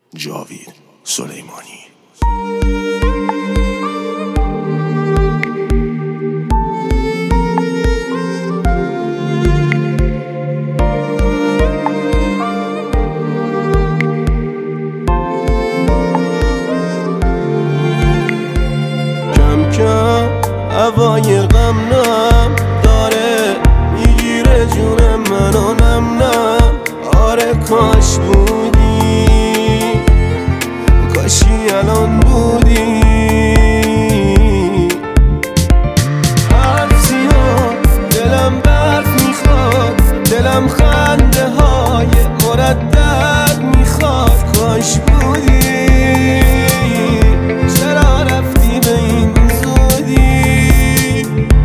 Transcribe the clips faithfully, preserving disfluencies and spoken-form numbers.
جاوید سلیمانی. کم کم هوای غم نم داره میگیره جون منو نم نم. آره کاش بودی، کاشی الان بودی. حرف زیاد دلم برف میخواد، دلم خنده های مردد میخواد. کاش بودی، چرا رفتی به این زودی؟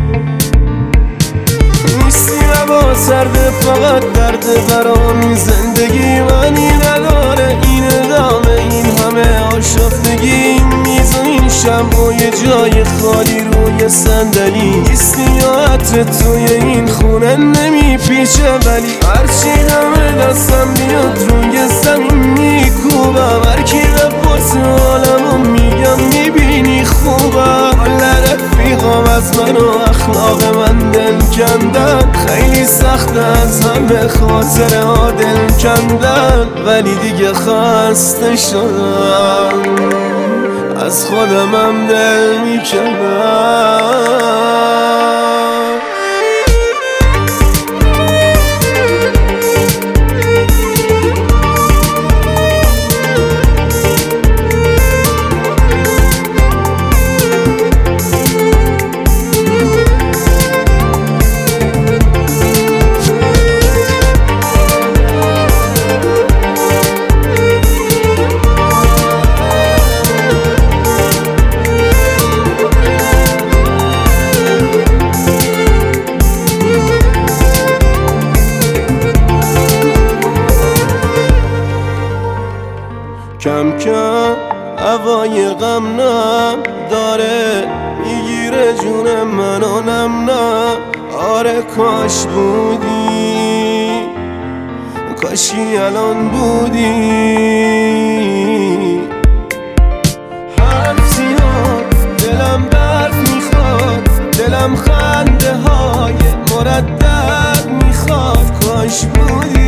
نیستی هوا سرده، فقط درد برام. زندگی معنی نداره این ادامه، این همه آشفتگی. میز و این شمع و یه جای خالی روی صندلی. نیستی یا عطر توی این خونه نمیپیچه، ولی هرچی همه دستم بیاد روی زمین میکوبم. هرکی بپرسه حالمو میگم میبینی خوبم. حال رفیقام از من و اخلاق من دل کندن. خیلی سخت از همه خاطره ها دل کندن، ولی دیگه خسته شدم، از خودمم دل میکندم. کم کم هوای غم نم داره میگیره جون منو نم نم. آره کاش بودی، کاشی الان بودی. حرف زیاد دلم برف میخواد، دلم خنده های مردد میخواد. کاش بودی،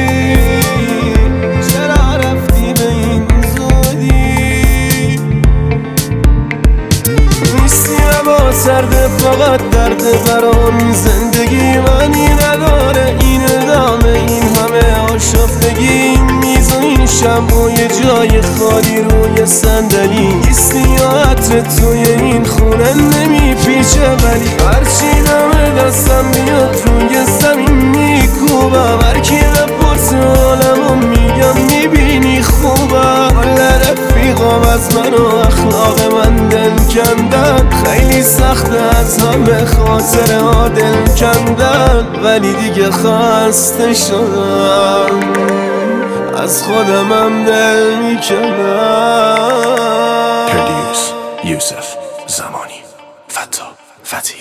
سرده فقط درد برام. زندگی معنی نداره این ادامه، این همه آشفتگی. میز و این شمع و یه جای خالی روی صندلی. نیستی یا عطر توی این خونه نمیپیچه، ولی هرچی همه دستم بیاد روی زمین میکوبم. هرکی بپرسه حالمو میگم میبینی خوبم. حال رفیقام از من و اخلاق من دل کندن. خیلی سخت از همه خاطره ها دل کندن، ولی دیگه خسته شدم، از خودمم دل میکندم. پردیوس یوسف زمانی. فتا فتی.